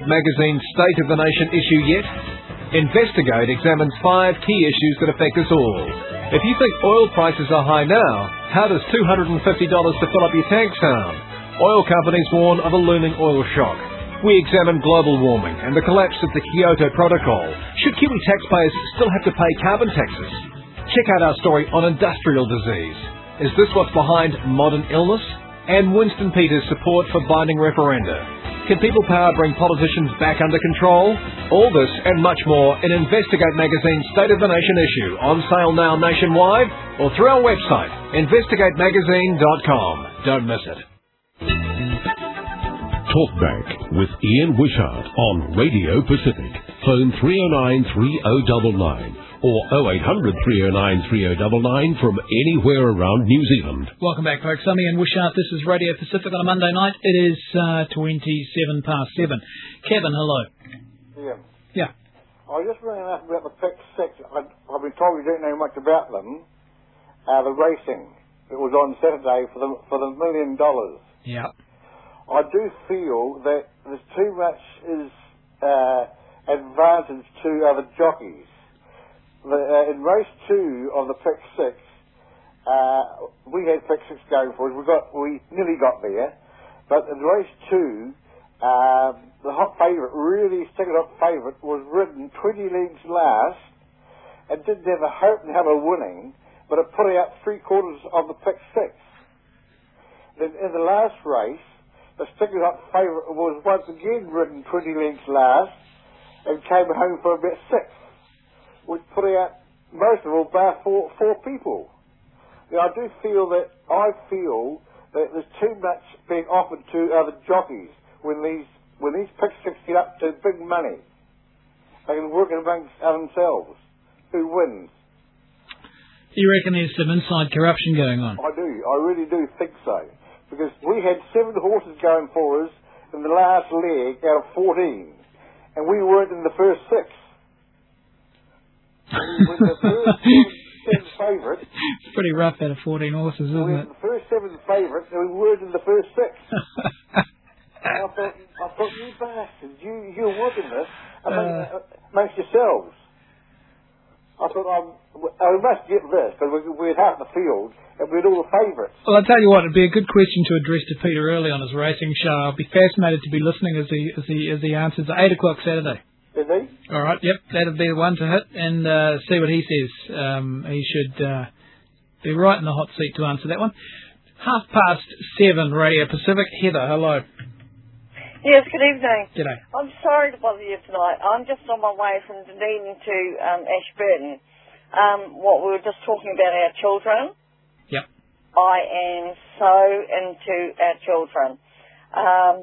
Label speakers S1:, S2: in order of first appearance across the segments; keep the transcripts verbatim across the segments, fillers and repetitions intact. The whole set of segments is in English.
S1: magazine's State of the Nation issue yet? Investigate examines five key issues that affect us all. If you think oil prices are high now, how does two hundred fifty dollars to fill up your tank sound? Oil companies warn of a looming oil shock. We examine global warming and the collapse of the Kyoto Protocol. Should Kiwi taxpayers still have to pay carbon taxes? Check out our story on industrial disease. Is this what's behind modern illness? And Winston Peters' support for binding referenda. Can people power bring politicians back under control? All this and much more in Investigate Magazine's State of the Nation issue, on sale now nationwide or through our website, investigate magazine dot com. Don't miss it.
S2: Talkback with Ian Wishart on Radio Pacific. Phone three oh nine, three oh nine nine or oh eight hundred, three oh nine, three oh nine nine from anywhere around New Zealand.
S3: Welcome back, folks. I'm Ian Wishart. This is Radio Pacific on a Monday night. It is uh, twenty-seven past seven. Kevin, hello.
S4: Yeah.
S3: Yeah.
S4: I was just ringing up about the Pick Six. I- I've been told you don't know much about them. Uh, the racing. It was on Saturday for the for the million dollars.
S3: Yeah.
S4: I do feel that there's too much is uh, advantage to other jockeys. The, uh, in race two of the Pick Six, uh, we had Pick Six going for us. We got, we nearly got there, but in race two, uh, the hot favourite, really second hot favourite, was ridden twenty lengths last, and didn't have a hope in hell of winning, but it put out three quarters of the Pick Six. Then in the last race, the second hot favourite was once again ridden twenty lengths last, and came home for about sixth, which put out most of all bar four, four people. Now, I do feel that, I feel that there's too much being offered to other jockeys when these, when these Pick Six get up to big money. They can work it amongst themselves. Who wins?
S3: You reckon there's some inside corruption going on?
S4: I do, I really do think so. Because we had seven horses going for us in the last leg out of fourteen, and we weren't in the first six. With the first seven favourite.
S3: It's pretty rough out of fourteen horses, isn't
S4: we
S3: it?
S4: were the first seven favourite, and we weren't in the first six. And I thought, I thought, you bastards, you, you're working this among, uh, amongst yourselves. I thought, um, we must get this, because we, we had half the field, and we had all the favourites.
S3: Well, I'll tell you what, it'd be a good question to address to Peter early on his racing show. I'll be fascinated to be listening as he as he as he answers at eight o'clock Saturday.
S4: Is he?
S3: All right, yep, that'll be the one to hit and uh, see what he says. Um, he should uh, be right in the hot seat to answer that one. Half past seven, Radio Pacific. Heather, hello.
S5: Yes, good evening.
S3: G'day.
S5: I'm sorry to bother you tonight. I'm just on my way from Dunedin to um, Ashburton. Um, what we were just talking about our children.
S3: Yep.
S5: I am so into our children. Um,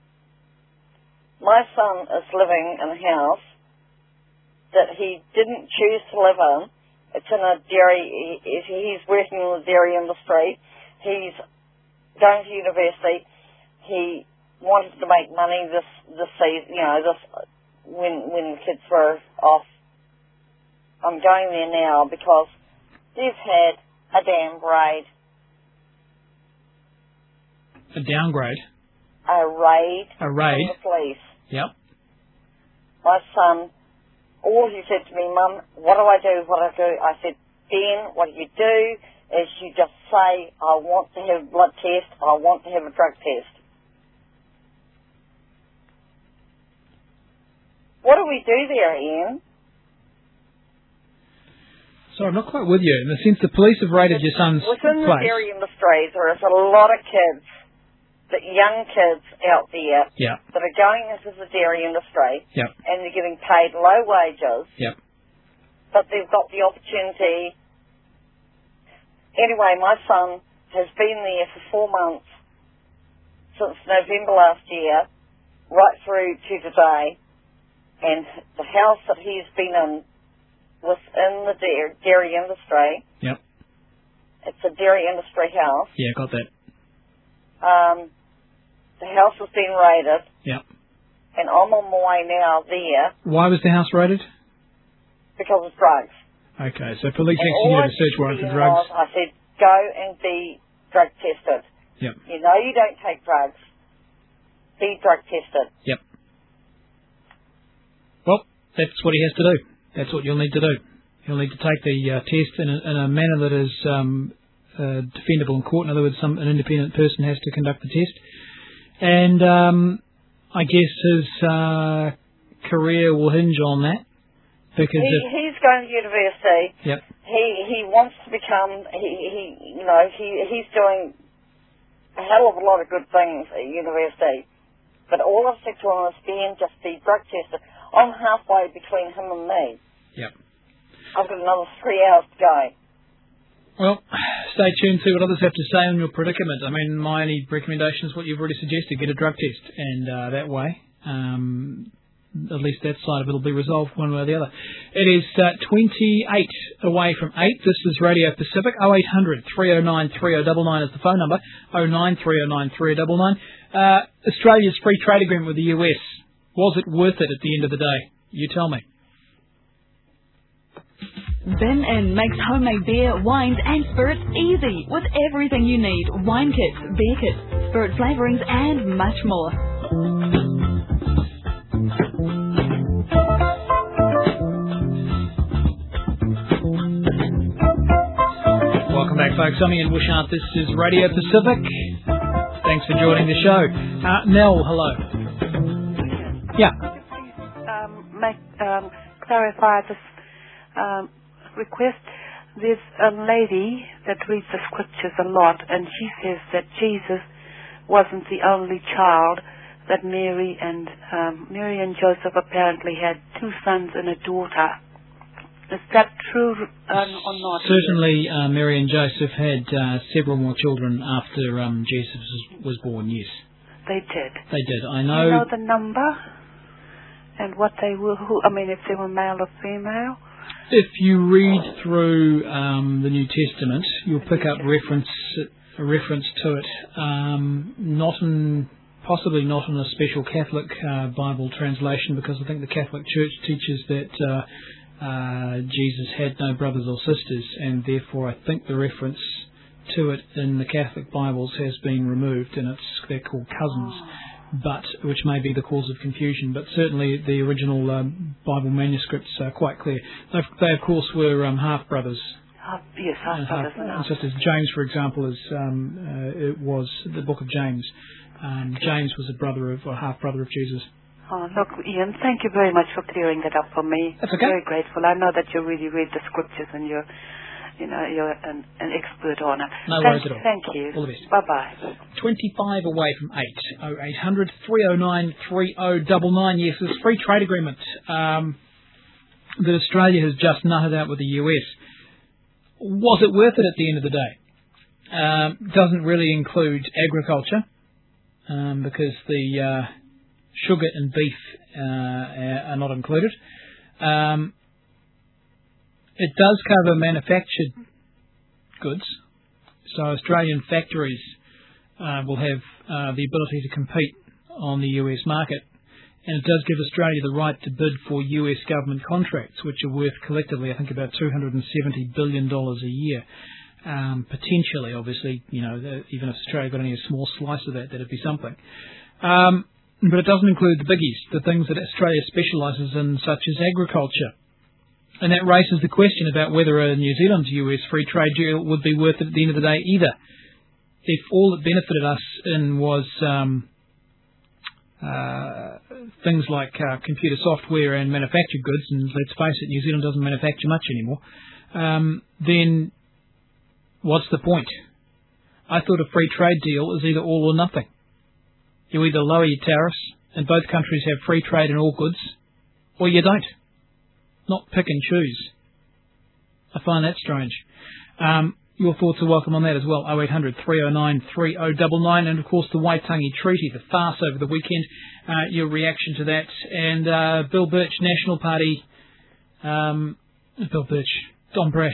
S5: my son is living in a house that he didn't choose to live in. It's in a dairy, he, he's working in the dairy industry. He's going to university. He wanted to make money this, this season, you know, this, when, when the kids were off. I'm going there now because they've had a downgrade.
S3: A downgrade?
S5: A raid.
S3: A raid?
S5: From the police.
S3: Yep.
S5: My son, all he said to me, Mum, what do I do, what do I do? I said, Ben, what you do is you just say, I want to have a blood test, I want to have a drug test. What do we do there, Ian?
S3: So I'm not quite with you. In the sense the police have raided your son's
S5: Within
S3: place.
S5: the dairy industry, there is a lot of kids, that young kids out there
S3: Yeah.
S5: that are going into the dairy industry
S3: Yep.
S5: and they're getting paid low wages,
S3: Yep.
S5: but they've got the opportunity. Anyway, my son has been there for four months, since November last year, right through to today, and the house that he's been in within the dairy, dairy industry,
S3: Yep.
S5: it's a dairy industry house.
S3: Yeah, got that.
S5: Um, the house has been raided,
S3: Yep.
S5: and I'm on my way now there
S3: Why was the house raided?
S5: because of drugs.
S3: Okay, so police
S5: And
S3: actually
S5: all
S3: had
S5: I
S3: a search
S5: said
S3: warrant
S5: to
S3: for
S5: him
S3: drugs.
S5: was, I said, go and be drug tested.
S3: Yep.
S5: You know you don't take drugs. Be drug tested.
S3: Yep. Well, that's what he has to do. That's what you'll need to do. You'll need to take the uh, test in a, in a manner that is um, uh, defendable in court. In other words, some, an independent person has to conduct the test. And um, I guess his uh, career will hinge on that. Because
S5: he,
S3: if,
S5: he's going to university.
S3: Yep.
S5: He he wants to become. He he you know he he's doing a hell of a lot of good things at university. But all I've said to him is being just be drug tested. I'm halfway between him and me.
S3: Yep.
S5: I've got another three hours to go.
S3: Well, stay tuned, see what others have to say on your predicament. I mean, my only recommendation is what you've already suggested: get a drug test, and uh, that way. Um, At least that side of it will be resolved one way or the other. It is uh, twenty-eight away from eight. This is Radio Pacific. oh eight hundred, three oh nine, three oh nine nine is the phone number. oh nine, three oh nine, three oh nine nine. Uh, Australia's free trade agreement with the U S. Was it worth it at the end of the day? You tell me.
S6: Bin Inn makes homemade beer, wines and spirits easy with everything you need. Wine kits, beer kits, spirit flavourings and much more.
S3: Welcome back, folks. I'm Ian Wishart. This is Radio Pacific. Thanks for joining the show. Uh, Nell, hello. Yeah.
S7: Um, make, um, clarify this um, request. There's a lady that reads the scriptures a lot, and she says that Jesus wasn't the only child, that Mary and um, Mary and Joseph apparently had two sons and a daughter. Is that true uh, or not?
S3: Certainly, uh, Mary and Joseph had uh, several more children after um, Jesus was, was born, yes.
S7: They did?
S3: They did. I know...
S7: Do you know the number? And what they were, who, I mean, if they were male or female?
S3: If you read through um, the New Testament, you'll pick up reference a reference to it, um, not in... possibly not in a special Catholic uh, Bible translation, because I think the Catholic Church teaches that uh, uh, Jesus had no brothers or sisters, and therefore I think the reference to it in the Catholic Bibles has been removed, and it's they're called cousins, but which may be the cause of confusion. But certainly the original um, Bible manuscripts are quite clear. They, they of course were um, half brothers.
S7: Uh, yes, half brothers.
S3: Uh, such as James, for example, is um, uh, it was the book of James. Um, James was a brother of, or half brother of Jesus.
S7: Oh, look, Ian, thank you very much for clearing that up for me.
S3: That's okay.
S7: Very grateful. I know that you really read the scriptures and you're, you know, you're an, an expert on it.
S3: No
S7: thank,
S3: worries at all.
S7: Thank you.
S3: All the best.
S7: Bye-bye.
S3: twenty-five away from eight. oh eight hundred, three oh nine, three oh nine nine. Yes, this free trade agreement um, that Australia has just nutted out with the U S. Was it worth it at the end of the day? Um, doesn't really include agriculture. Um, because the uh, sugar and beef uh, are not included. Um, it does cover manufactured goods, so Australian factories uh, will have uh, the ability to compete on the U S market, and it does give Australia the right to bid for U S government contracts, which are worth collectively, I think, about two hundred seventy billion dollars a year. Um, potentially, obviously, you know, even if Australia got only a small slice of that, that'd be something. Um, but it doesn't include the biggies, the things that Australia specialises in, such as agriculture. And that raises the question about whether a New Zealand-U S free trade deal would be worth it at the end of the day either. If all it benefited us in was um, uh, things like uh, computer software and manufactured goods, and let's face it, New Zealand doesn't manufacture much anymore, um, then what's the point? I thought a free trade deal is either all or nothing. You either lower your tariffs, and both countries have free trade in all goods, or you don't. Not pick and choose. I find that strange. Um, your thoughts are welcome on that as well. oh eight hundred, three oh nine, three oh nine nine, and of course the Waitangi Treaty, the farce over the weekend. Uh, your reaction to that, and uh, Bill Birch, National Party. Um, Bill Birch. Don Brash.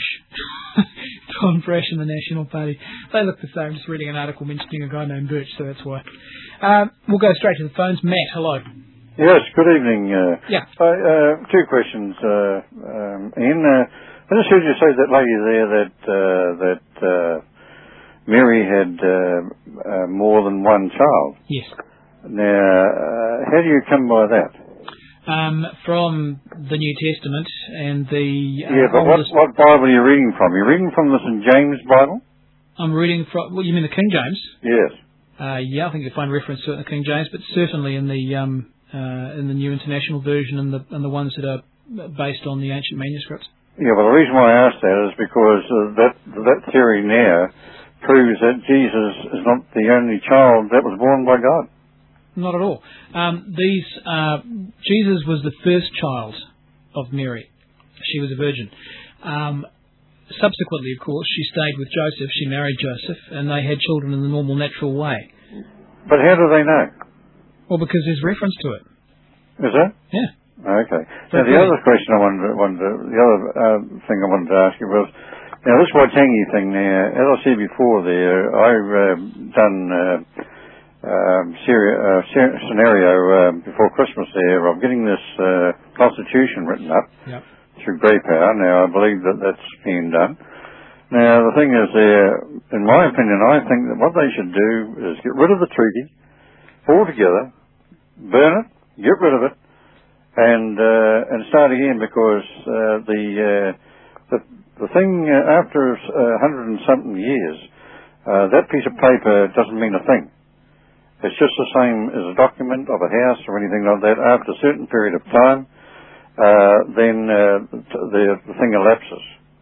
S3: Don Brash and the National Party. They look the same. Just reading an article mentioning a guy named Birch, so that's why. Um, we'll go straight to the phones. Matt, hello.
S8: Yes, good evening. Uh,
S3: yeah.
S8: Uh, uh, two questions, uh, um, Ian. Uh, I just heard you say that lady there that uh, that uh, Mary had uh, uh, more than one child.
S3: Yes.
S8: Now, uh, how do you come by that?
S3: Um, from the New Testament and the... Uh,
S8: yeah, but what, what Bible are you reading from? You're reading from the Saint James Bible?
S3: I'm reading from... Well, you mean the King James?
S8: Yes.
S3: Uh, yeah, I think you'll find reference to it in the King James, but certainly in the um, uh, in the New International Version and the and the ones that are based on the ancient manuscripts.
S8: Yeah, well, the reason why I asked that is because uh, that that theory now proves that Jesus is not the only child that was born by God.
S3: Not at all. Um, these uh, Jesus was the first child of Mary. She was a virgin. Um, subsequently, of course, she stayed with Joseph. She married Joseph, and they had children in the normal, natural way.
S8: But how do they know?
S3: Well, because there's reference to it.
S8: Is there?
S3: Yeah.
S8: Okay. Now, the other question I wanted, to, wanted to, the other uh, thing I wanted to ask you was, now this Waitangi thing now, as I said before there, I've uh, done uh, um, seri- uh, ser- scenario uh, before Christmas there of getting this uh, constitution written up
S3: yep.
S8: through Grey Power. Now, I believe that that's being done. Now, the thing is there, in my opinion, I think that what they should do is get rid of the treaty altogether, burn it, get rid of it, and uh, and start again, because uh, the, uh, the the thing uh, after a uh, hundred and something years, uh, that piece of paper doesn't mean a thing. It's just the same as a document of a house or anything like that. After a certain period of time, uh, then uh, the, the thing elapses.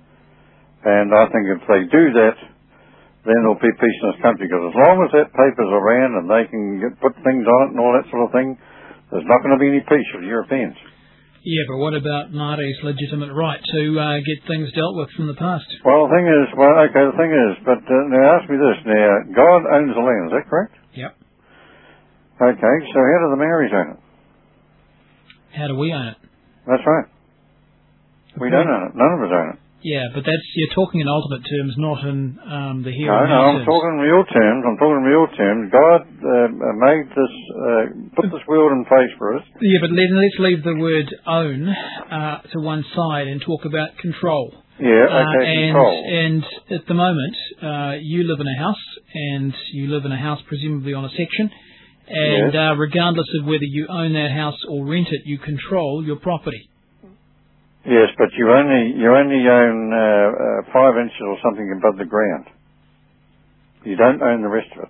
S8: And I think if they do that, then there'll be peace in this country. Because as long as that paper's around and they can get, put things on it and all that sort of thing, there's not going to be any peace for the Europeans.
S3: Yeah, but what about Māori's legitimate right to uh, get things dealt with from the past?
S8: Well, the thing is, well, okay, the thing is, but uh, now ask me this. Now, God owns the land, is that correct?
S3: Yep.
S8: Okay, so how do the Maoris own it?
S3: How do we own it?
S8: That's right. We don't own it. None of us own it.
S3: Yeah, but that's you're talking in ultimate terms, not in um, the here
S8: no,
S3: and now
S8: No, I'm
S3: terms.
S8: talking in real terms. I'm talking in real terms. God uh, made this, uh, put this world in place for us.
S3: Yeah, but let, let's leave the word own uh, to one side and talk about control.
S8: Yeah, okay,
S3: uh, and,
S8: control.
S3: And at the moment, uh, you live in a house, and you live in a house presumably on a section, and
S8: yes.
S3: uh, regardless of whether you own that house or rent it, you control your property.
S8: Yes, but you only you only own uh, uh, five inches or something above the ground. You don't own the rest of it.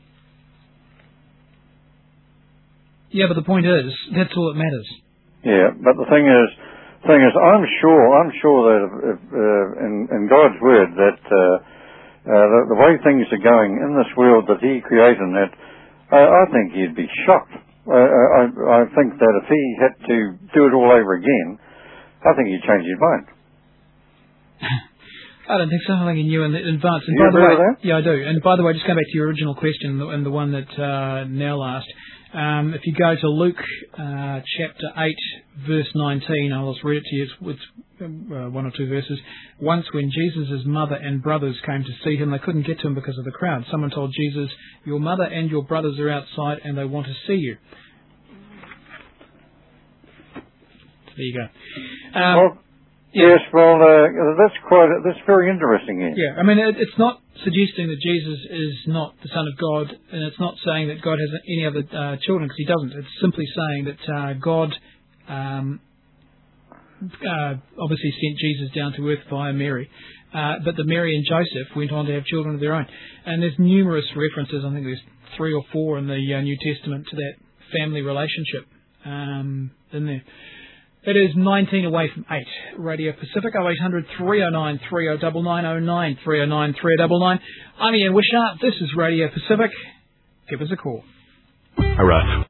S3: Yeah, but the point is, that's all that matters.
S8: Yeah, but the thing is, thing is, I'm sure, I'm sure that if, uh, in, in God's word that uh, uh, the, the way things are going in this world that He created, that uh, I think He'd be shocked. Uh, I, I think that if He had to do it all over again, I think he'd change his mind.
S3: I don't think so. I think he knew in advance. And
S8: you
S3: by the way,
S8: with that?
S3: yeah, I do. And by the way, just going back to your original question and the one that uh, Nell asked, um, if you go to Luke uh, chapter eight, verse nineteen, I'll just read it to you. It's, it's uh, one or two verses. Once, when Jesus' mother and brothers came to see him, they couldn't get to him because of the crowd. Someone told Jesus, "Your mother and your brothers are outside, and they want to see you." There you go. Um,
S8: well,
S3: yeah.
S8: Yes, well, uh, that's quite, that's very interesting. Ian.
S3: Yeah, I mean, it, it's not suggesting that Jesus is not the Son of God, and it's not saying that God has any other uh, children, because he doesn't. It's simply saying that uh, God um, uh, obviously sent Jesus down to earth via Mary, uh, but that Mary and Joseph went on to have children of their own. And there's numerous references, I think there's three or four in the uh, New Testament, to that family relationship um, in there. It is nineteen away from eight. Radio Pacific, oh eight hundred, three oh nine, three oh nine nine, oh nine, three oh nine, three oh nine nine. I'm Ian Wishart. This is Radio Pacific. Give us a call.
S2: All right.